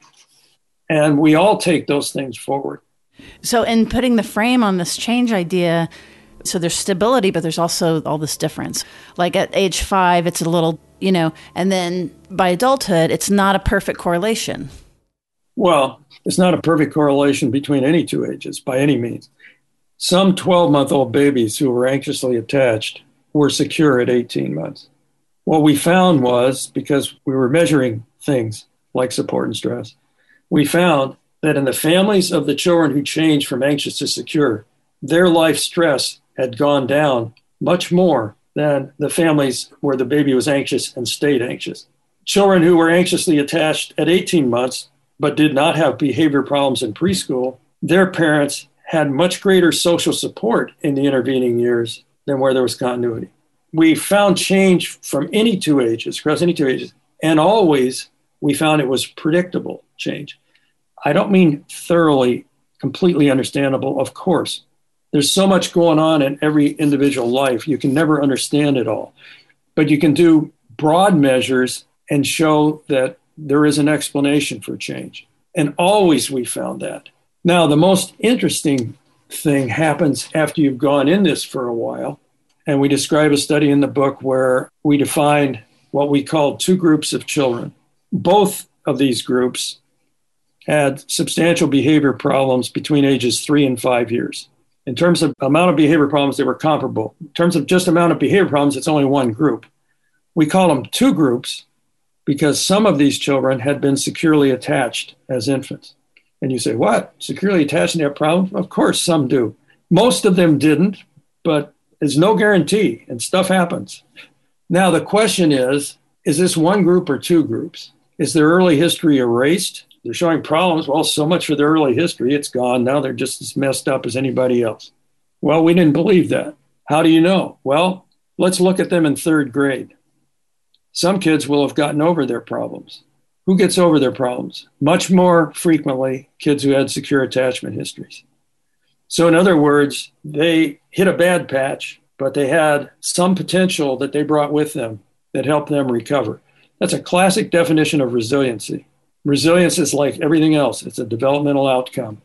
And we all take those things forward. So in putting the frame on this change idea, so there's stability, but there's also all this difference. Like at age 5, it's a little, and then by adulthood, it's not a perfect correlation. Well, it's not a perfect correlation between any two ages by any means. Some 12-month-old babies who were anxiously attached were secure at 18 months. What we found was, because we were measuring things like support and stress, we found that in the families of the children who changed from anxious to secure, their life stress had gone down much more than the families where the baby was anxious and stayed anxious. Children who were anxiously attached at 18 months but did not have behavior problems in preschool, their parents had much greater social support in the intervening years than where there was continuity. We found change from any two ages, across any two ages, and always we found it was predictable change. I don't mean thoroughly, completely understandable, of course. There's so much going on in every individual life, you can never understand it all. But you can do broad measures and show that there is an explanation for change. And always we found that. Now, the most interesting thing happens after you've gone in this for a while. And we describe a study in the book where we defined what we call two groups of children. Both of these groups had substantial behavior problems between ages 3 and 5 years. In terms of amount of behavior problems, they were comparable. In terms of just amount of behavior problems, it's only one group. We call them two groups because some of these children had been securely attached as infants. And you say, what? Securely attached and they have problems? Of course, some do. Most of them didn't, but there's no guarantee, and stuff happens. Now, the question is this one group or two groups? Is their early history erased? They're showing problems. Well, so much for their early history. It's gone. Now they're just as messed up as anybody else. Well, we didn't believe that. How do you know? Well, let's look at them in third grade. Some kids will have gotten over their problems. Who gets over their problems? Much more frequently, kids who had secure attachment histories. So in other words, they hit a bad patch, but they had some potential that they brought with them that helped them recover. That's a classic definition of resiliency. Resilience is like everything else. It's a developmental outcome.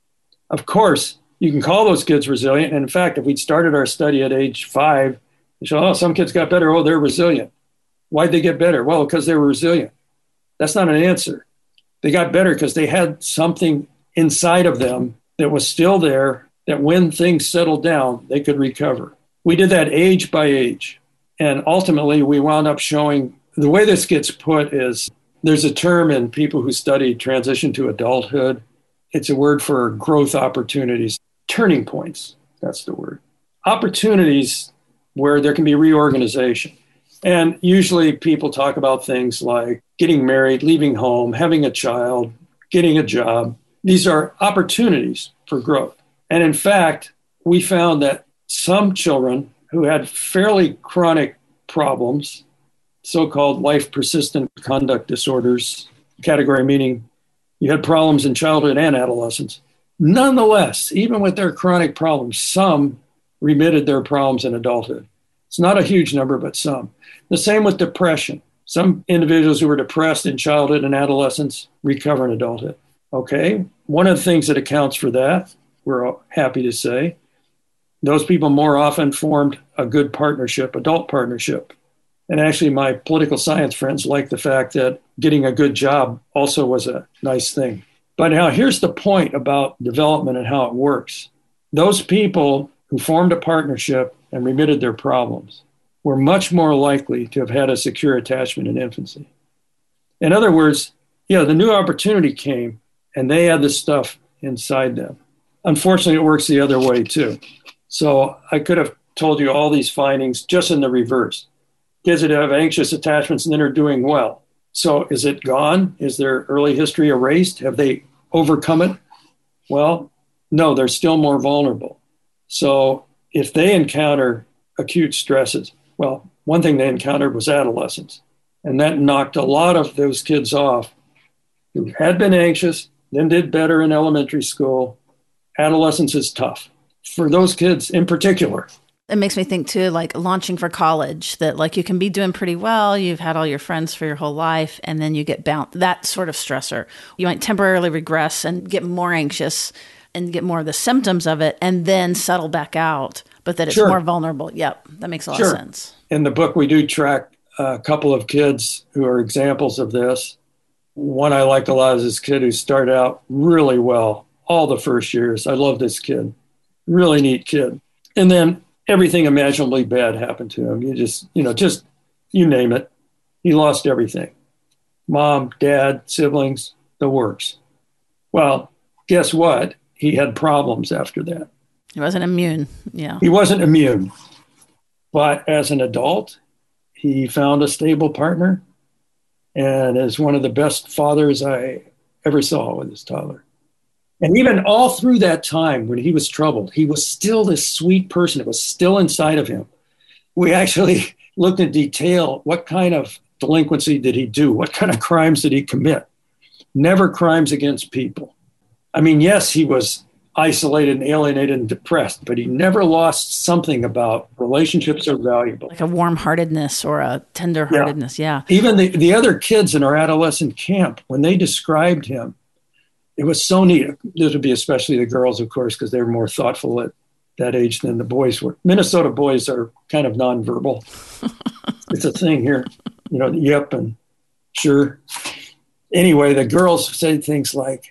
Of course, you can call those kids resilient. And in fact, if we'd started our study at age 5, we show, some kids got better. Oh, they're resilient. Why'd they get better? Well, because they were resilient. That's not an answer. They got better because they had something inside of them that was still there, that when things settled down, they could recover. We did that age by age. And ultimately, we wound up showing, the way this gets put is, there's a term in people who study transition to adulthood. It's a word for growth opportunities, turning points. That's the word. Opportunities where there can be reorganization. And usually people talk about things like getting married, leaving home, having a child, getting a job. These are opportunities for growth. And in fact, we found that some children who had fairly chronic problems, so-called life persistent conduct disorders, category meaning you had problems in childhood and adolescence. Nonetheless, even with their chronic problems, some remitted their problems in adulthood. It's not a huge number, but some. The same with depression. Some individuals who were depressed in childhood and adolescence recover in adulthood. Okay, one of the things that accounts for that, we're happy to say, those people more often formed a good partnership, adult partnership. And actually, my political science friends like the fact that getting a good job also was a nice thing. But now here's the point about development and how it works. Those people who formed a partnership and remitted their problems were much more likely to have had a secure attachment in infancy. In other words, the new opportunity came and they had this stuff inside them. Unfortunately, it works the other way too. So I could have told you all these findings just in the reverse. Kids that have anxious attachments and then are doing well. So is it gone? Is their early history erased? Have they overcome it? Well, no, they're still more vulnerable. So if they encounter acute stresses, well, one thing they encountered was adolescence. And that knocked a lot of those kids off who had been anxious, then did better in elementary school. Adolescence is tough for those kids in particular. It makes me think too, like launching for college, that like you can be doing pretty well. You've had all your friends for your whole life, and then you get bounced. That sort of stressor. You might temporarily regress and get more anxious and get more of the symptoms of it and then settle back out, but that it's more vulnerable. Yep, that makes a lot of sense. In the book, we do track a couple of kids who are examples of this. One I like a lot is this kid who started out really well all the first years. I love this kid. Really neat kid. And then everything imaginably bad happened to him. You name it. He lost everything. Mom, dad, siblings, the works. Well, guess what? He had problems after that. He wasn't immune. Yeah. He wasn't immune. But as an adult, he found a stable partner and is one of the best fathers I ever saw with his toddler. And even all through that time when he was troubled, he was still this sweet person. It was still inside of him. We actually looked in detail, what kind of delinquency did he do? What kind of crimes did he commit? Never crimes against people. I mean, yes, he was isolated and alienated and depressed, but he never lost something about relationships are valuable. Like a warm-heartedness or a tender-heartedness, yeah. Even the other kids in our adolescent camp, when they described him, it was so neat. This would be especially the girls, of course, because they were more thoughtful at that age than the boys were. Minnesota boys are kind of nonverbal. It's a thing here, yep and sure. Anyway, the girls say things like,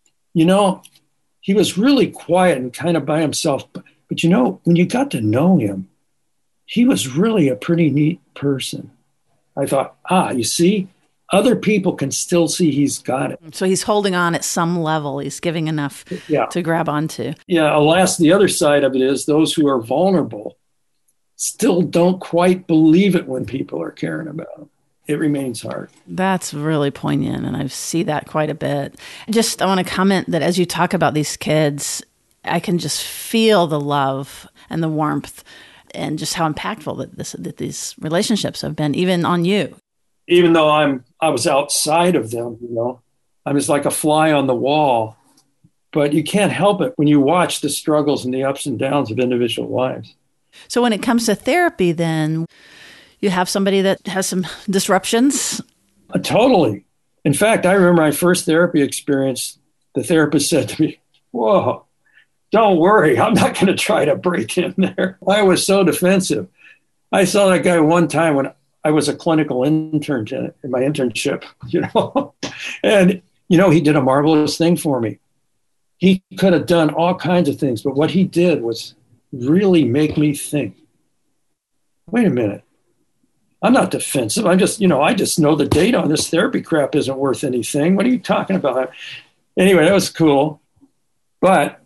he was really quiet and kind of by himself. But when you got to know him, he was really a pretty neat person. I thought, you see? Other people can still see he's got it. So he's holding on at some level. He's giving enough to grab onto. Yeah, alas, the other side of it is those who are vulnerable still don't quite believe it when people are caring about them. It remains hard. That's really poignant, and I see that quite a bit. I want to comment that as you talk about these kids, I can just feel the love and the warmth and just how impactful that these relationships have been, even on you. Even though I was outside of them, I'm just like a fly on the wall. But you can't help it when you watch the struggles and the ups and downs of individual lives. So when it comes to therapy, then you have somebody that has some disruptions? Totally. In fact, I remember my first therapy experience, the therapist said to me, "Whoa, don't worry, I'm not going to try to break in there." I was so defensive. I saw that guy one time when I was a clinical intern in my internship, and, he did a marvelous thing for me. He could have done all kinds of things, but what he did was really make me think, wait a minute, I'm not defensive. I just know the data on this therapy crap isn't worth anything. What are you talking about? Anyway, that was cool. But,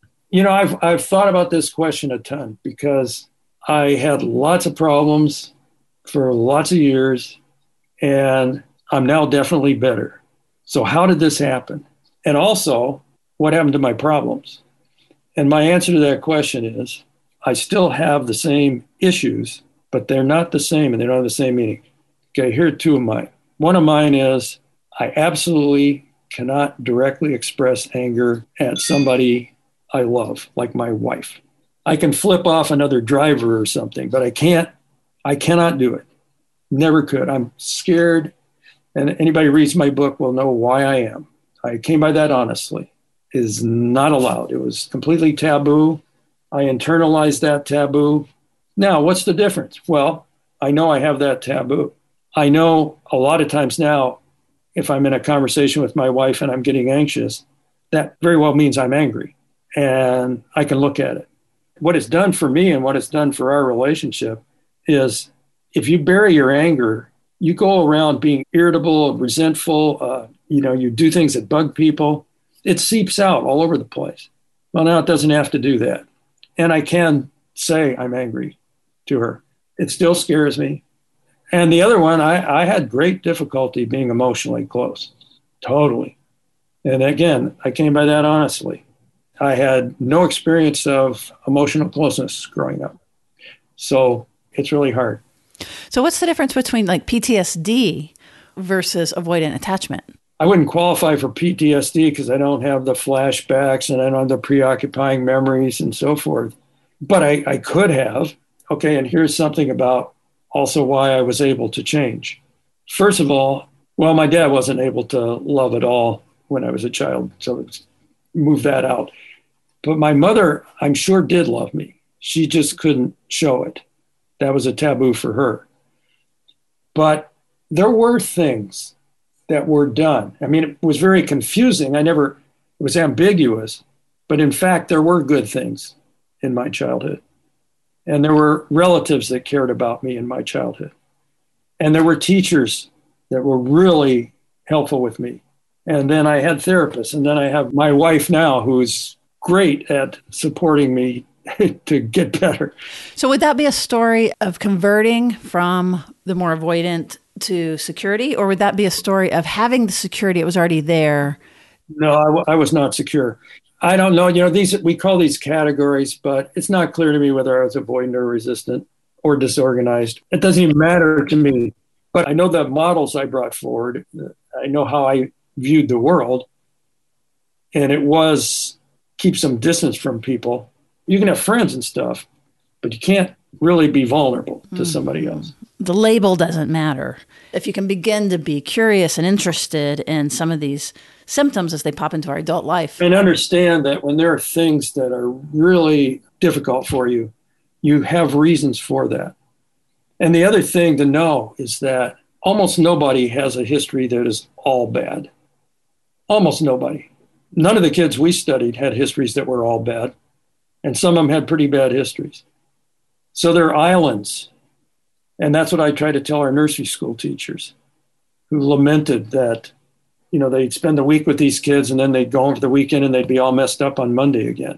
I've thought about this question a ton because I had lots of problems for lots of years, and I'm now definitely better. So how did this happen? And also, what happened to my problems? And my answer to that question is, I still have the same issues, but they're not the same and they don't have the same meaning. Okay, here are two of mine. One of mine is I absolutely cannot directly express anger at somebody I love, like my wife. I can flip off another driver or something, but I cannot do it. Never could. I'm scared. And anybody who reads my book will know why I am. I came by that honestly. It is not allowed. It was completely taboo. I internalized that taboo. Now, what's the difference? Well, I know I have that taboo. I know a lot of times now, if I'm in a conversation with my wife and I'm getting anxious, that very well means I'm angry. And I can look at it. What it's done for me and what it's done for our relationship is if you bury your anger, you go around being irritable, resentful, you do things that bug people. It seeps out all over the place. Well, now it doesn't have to do that. And I can say I'm angry to her. It still scares me. And the other one, I had great difficulty being emotionally close. Totally. And again, I came by that honestly. I had no experience of emotional closeness growing up. So it's really hard. So what's the difference between like PTSD versus avoidant attachment? I wouldn't qualify for PTSD because I don't have the flashbacks and I don't have the preoccupying memories and so forth. But I could have. Okay, and here's something about also why I was able to change. First of all, my dad wasn't able to love at all when I was a child, so let's move that out. But my mother, I'm sure, did love me. She just couldn't show it. That was a taboo for her. But there were things that were done. I mean, it was very confusing. It was ambiguous. But in fact, there were good things in my childhood. And there were relatives that cared about me in my childhood. And there were teachers that were really helpful with me. And then I had therapists. And then I have my wife now who's great at supporting me to get better. So would that be a story of converting from the more avoidant to security? Or would that be a story of having the security, it was already there? No, I was not secure. I don't know. We call these categories, but it's not clear to me whether I was avoidant or resistant or disorganized. It doesn't even matter to me. But I know the models I brought forward. I know how I viewed the world. And it was keep some distance from people. You can have friends and stuff, but you can't really be vulnerable to somebody else. The label doesn't matter. If you can begin to be curious and interested in some of these symptoms as they pop into our adult life. And understand that when there are things that are really difficult for you, you have reasons for that. And the other thing to know is that almost nobody has a history that is all bad. Almost nobody. None of the kids we studied had histories that were all bad. And some of them had pretty bad histories. So they're islands. And that's what I try to tell our nursery school teachers who lamented that, they'd spend the week with these kids and then they'd go home for the weekend and they'd be all messed up on Monday again.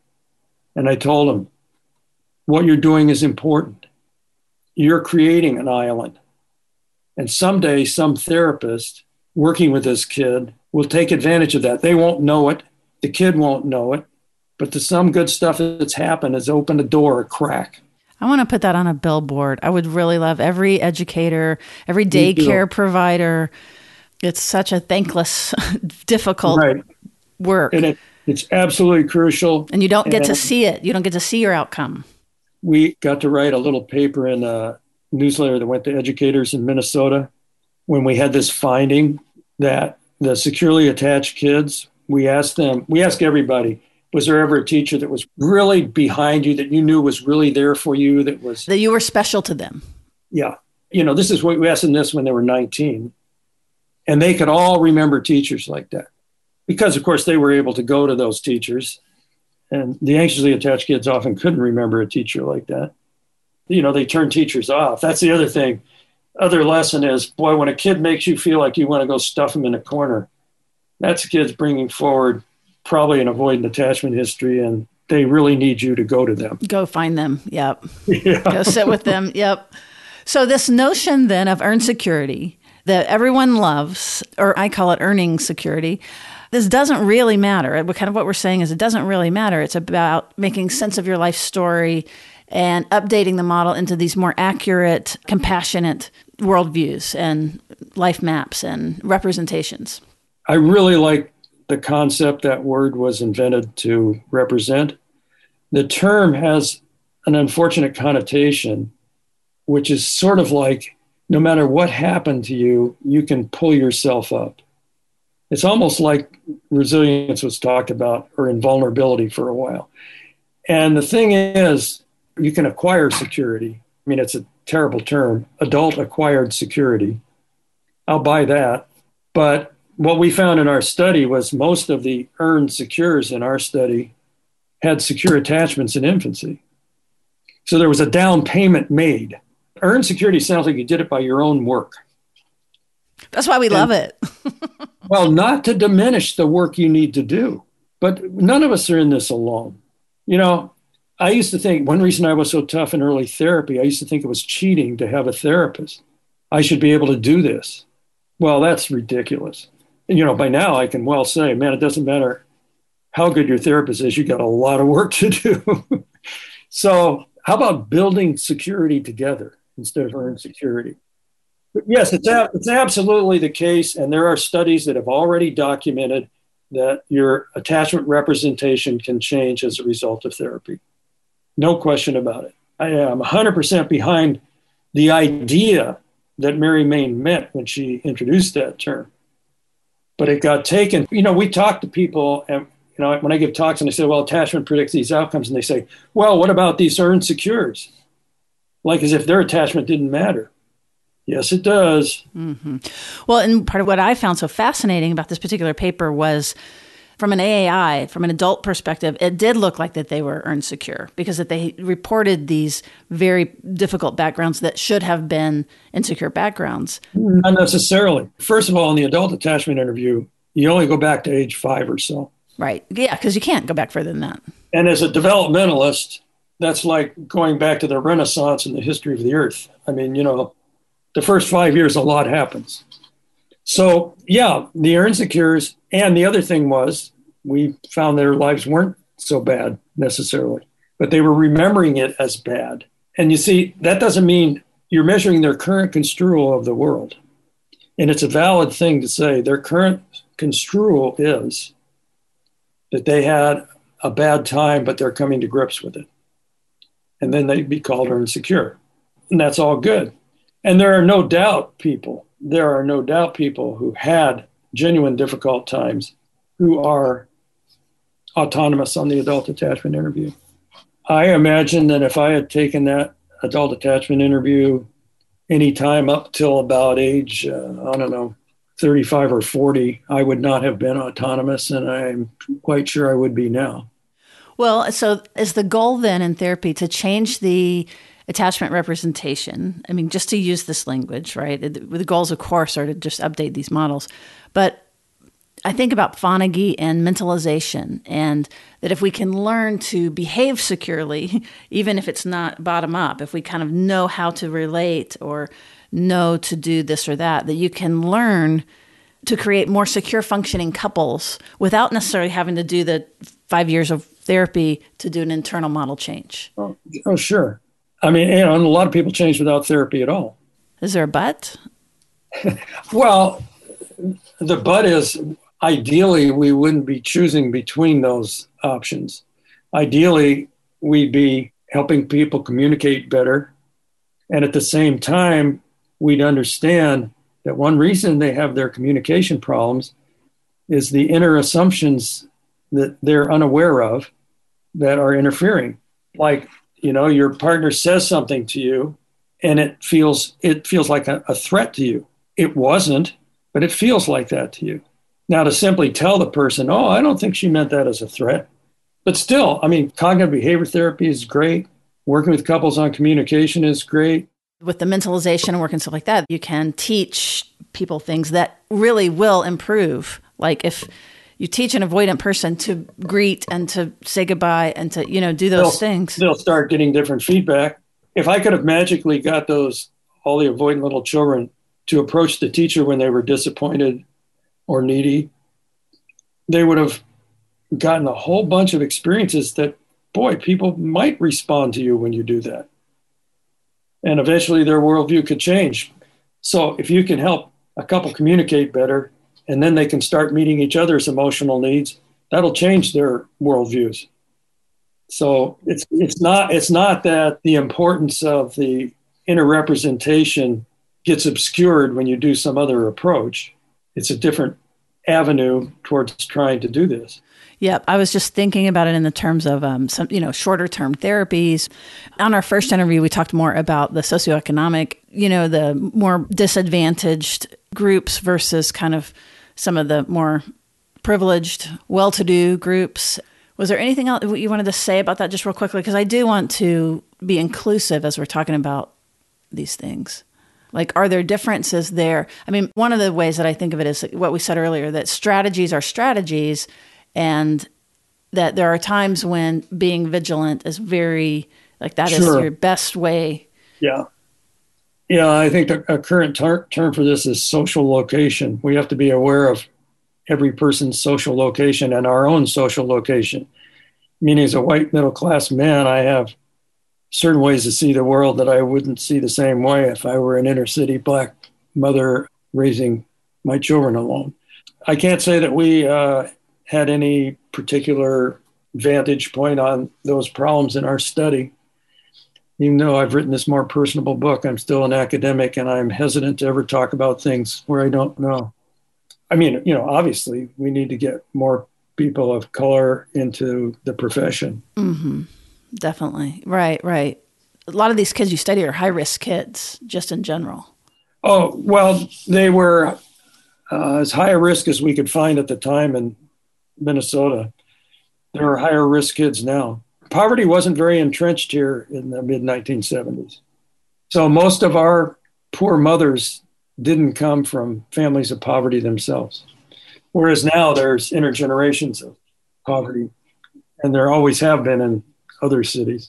And I told them, what you're doing is important. You're creating an island. And someday some therapist working with this kid will take advantage of that. They won't know it. The kid won't know it. But the some good stuff that's happened has opened a door, a crack. I want to put that on a billboard. I would really love every educator, every daycare provider. It's such a thankless, difficult work. And It's absolutely crucial. And you don't get to see it. You don't get to see your outcome. We got to write a little paper in a newsletter that went to educators in Minnesota when we had this finding that the securely attached kids, we asked everybody, was there ever a teacher that was really behind you, that you knew was really there for you, that you were special to them? Yeah. This is what we asked them this when they were 19. And they could all remember teachers like that. Because, of course, they were able to go to those teachers. And the anxiously attached kids often couldn't remember a teacher like that. They turn teachers off. That's the other thing. Other lesson is, boy, when a kid makes you feel like you want to go stuff them in a corner, that's kids bringing forward probably an avoidant attachment history, and they really need you to go to them. Go find them. Yep. Yeah. Go sit with them. Yep. So this notion then of earned security that everyone loves, or I call it earning security, this doesn't really matter. Kind of what we're saying is it doesn't really matter. It's about making sense of your life story and updating the model into these more accurate, compassionate worldviews and life maps and representations. I really like the concept that word was invented to represent. The term has an unfortunate connotation, which is sort of like, no matter what happened to you, you can pull yourself up. It's almost like resilience was talked about, or invulnerability for a while. And the thing is, you can acquire security. I mean, it's a terrible term, adult acquired security. I'll buy that. But what we found in our study was most of the earned secures in our study had secure attachments in infancy. So there was a down payment made. Earned security sounds like you did it by your own work. That's why we love it. Well, not to diminish the work you need to do, but none of us are in this alone. I used to think, one reason I was so tough in early therapy, I used to think it was cheating to have a therapist. I should be able to do this. Well, that's ridiculous. And, by now I can well say, man, it doesn't matter how good your therapist is, you got a lot of work to do. So how about building security together instead of earned security? But yes, it's absolutely the case. And there are studies that have already documented that your attachment representation can change as a result of therapy. No question about it. I am 100% behind the idea that Mary Main meant when she introduced that term. But it got taken. We talk to people, and when I give talks and I say, well, attachment predicts these outcomes, and they say, well, what about these earned secures? Like as if their attachment didn't matter. Yes, it does. Mm-hmm. Well, and part of what I found so fascinating about this particular paper was, from an AAI, from an adult perspective, it did look like that they were earned secure because that they reported these very difficult backgrounds that should have been insecure backgrounds. Not necessarily. First of all, in the adult attachment interview, you only go back to age 5 or so. Right. Yeah, because you can't go back further than that. And as a developmentalist, that's like going back to the Renaissance in the history of the earth. I mean, the first 5 years, a lot happens. So, yeah, the earned secures. And the other thing was, we found their lives weren't so bad necessarily, but they were remembering it as bad. And you see, that doesn't mean you're measuring their current construal of the world. And it's a valid thing to say their current construal is that they had a bad time, but they're coming to grips with it. And then they'd be called earned secure. And that's all good. And there are no doubt people who had genuine difficult times who are autonomous on the adult attachment interview. I imagine that if I had taken that adult attachment interview any time up till about age, 35 or 40, I would not have been autonomous, and I'm quite sure I would be now. Well, so is the goal then in therapy to change the attachment representation? I mean, just to use this language, right? The goals, of course, are to just update these models. But I think about Fonagy and mentalization, and that if we can learn to behave securely, even if it's not bottom up, if we kind of know how to relate or know to do this or that, that you can learn to create more secure functioning couples without necessarily having to do the 5 years of therapy to do an internal model change. Oh, sure. I mean, and a lot of people change without therapy at all. Is there a but? Well, the but is, ideally, we wouldn't be choosing between those options. Ideally, we'd be helping people communicate better. And at the same time, we'd understand that one reason they have their communication problems is the inner assumptions that they're unaware of that are interfering. Like, your partner says something to you and it feels like a threat to you. It wasn't, but it feels like that to you. Now, to simply tell the person, oh, I don't think she meant that as a threat. But still, cognitive behavior therapy is great. Working with couples on communication is great. With the mentalization and work and stuff like that, you can teach people things that really will improve. Like if you teach an avoidant person to greet and to say goodbye and to, do those things, they'll start getting different feedback. If I could have magically got all the avoidant little children to approach the teacher when they were disappointed or needy, they would have gotten a whole bunch of experiences that, boy, people might respond to you when you do that. And eventually their worldview could change. So if you can help a couple communicate better, and then they can start meeting each other's emotional needs, that'll change their worldviews. So it's not that the importance of the inner representation gets obscured when you do some other approach. It's a different avenue towards trying to do this. Yep. I was just thinking about it in the terms of some, shorter term therapies. On our first interview, we talked more about the socioeconomic, the more disadvantaged groups versus kind of some of the more privileged, well-to-do groups. Was there anything else you wanted to say about that just real quickly? Because I do want to be inclusive as we're talking about these things. Like, are there differences there? One of the ways that I think of it is what we said earlier, that strategies are strategies, and that there are times when being vigilant is very, that is your best way. Yeah. Yeah, I think a current term for this is social location. We have to be aware of every person's social location and our own social location. Meaning, as a white middle-class man, I have certain ways to see the world that I wouldn't see the same way if I were an inner-city black mother raising my children alone. I can't say that we had any particular vantage point on those problems in our study. Even though I've written this more personable book, I'm still an academic and I'm hesitant to ever talk about things where I don't know. Obviously we need to get more people of color into the profession. Mm-hmm. Definitely. Right. A lot of these kids you study are high-risk kids, just in general. Oh, well, they were as high a risk as we could find at the time in Minnesota. There are higher risk kids now. Poverty wasn't very entrenched here in the mid-1970s. So most of our poor mothers didn't come from families of poverty themselves. Whereas now there's intergenerations of poverty, and there always have been in other cities.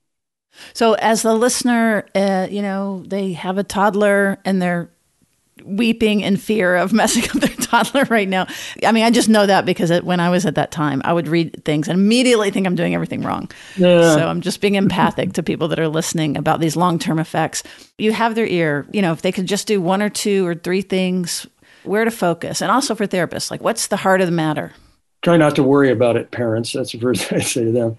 So as the listener, they have a toddler and they're weeping in fear of messing up their toddler right now. I just know that because when I was at that time, I would read things and immediately think I'm doing everything wrong. Yeah. So I'm just being empathic to people that are listening about these long-term effects. You have their ear, if they could just do one or two or three things, where to focus. And also for therapists, what's the heart of the matter? Try not to worry about it, parents. That's the first thing I say to them.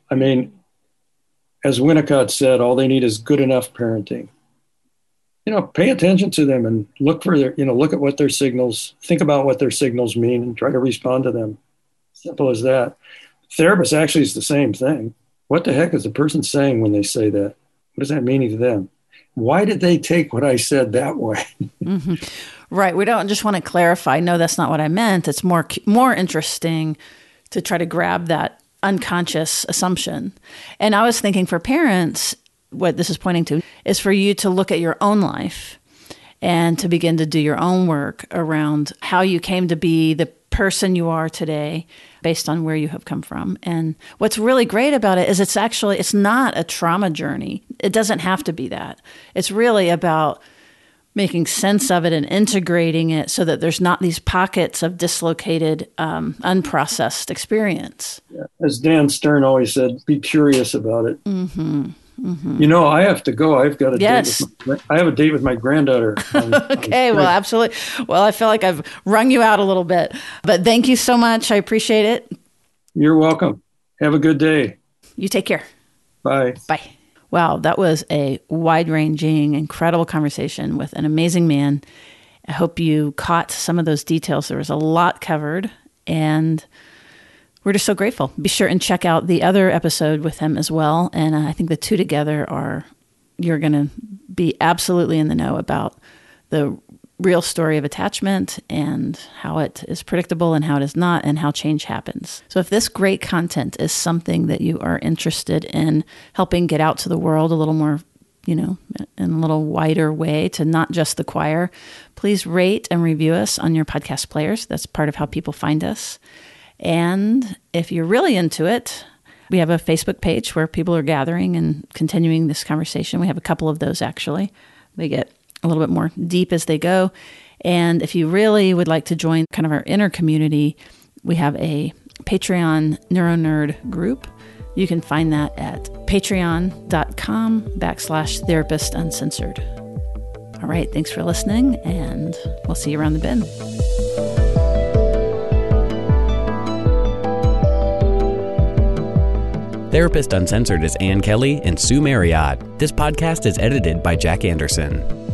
As Winnicott said, all they need is good enough parenting. Pay attention to them and look at what their signals, think about what their signals mean and try to respond to them. Simple as that. Therapists actually is the same thing. What the heck is the person saying when they say that? What is that meaning to them? Why did they take what I said that way? Mm-hmm. Right. We don't just want to clarify, no, that's not what I meant. It's more interesting to try to grab that unconscious assumption. And I was thinking for parents, what this is pointing to is for you to look at your own life and to begin to do your own work around how you came to be the person you are today based on where you have come from. And what's really great about it is it's not a trauma journey. It doesn't have to be that. It's really about making sense of it and integrating it so that there's not these pockets of dislocated, unprocessed experience. Yeah. As Dan Stern always said, be curious about it. Mm-hmm. You know, I have to go. I've got a date. I have a date with my granddaughter. Okay, well, absolutely. Well, I feel like I've wrung you out a little bit, but thank you so much. I appreciate it. You're welcome. Have a good day. You take care. Bye. Bye. Wow, that was a wide-ranging, incredible conversation with an amazing man. I hope you caught some of those details. There was a lot covered, and we're just so grateful. Be sure and check out the other episode with him as well. And I think the two together you're going to be absolutely in the know about the real story of attachment and how it is predictable and how it is not, and how change happens. So if this great content is something that you are interested in helping get out to the world a little more, in a little wider way, to not just the choir, please rate and review us on your podcast players. That's part of how people find us. And if you're really into it, we have a Facebook page where people are gathering and continuing this conversation. We have a couple of those, actually. They get a little bit more deep as they go. And if you really would like to join kind of our inner community, we have a Patreon NeuroNerd group. You can find that at patreon.com/Therapist Uncensored. All right, thanks for listening, and we'll see you around the bend. Therapist Uncensored is Ann Kelly and Sue Marriott. This podcast is edited by Jack Anderson.